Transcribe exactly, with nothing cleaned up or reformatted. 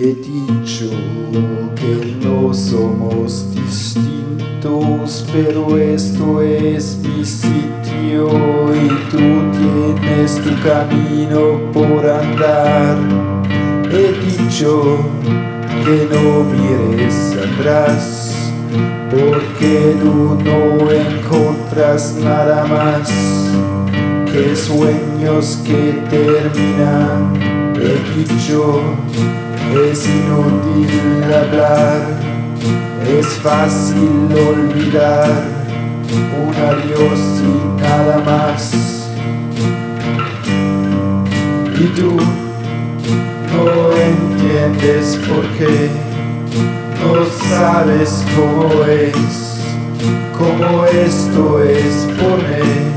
He dicho que no somos distintos, pero esto es mi sitio y tú tienes tu camino por andar. He dicho que no mires atrás, porque tú no encuentras nada más que sueños que terminan. He dicho, es inútil hablar, es fácil olvidar, un adiós y nada más. Y tú no entiendes por qué, no sabes cómo es, cómo esto es por mí.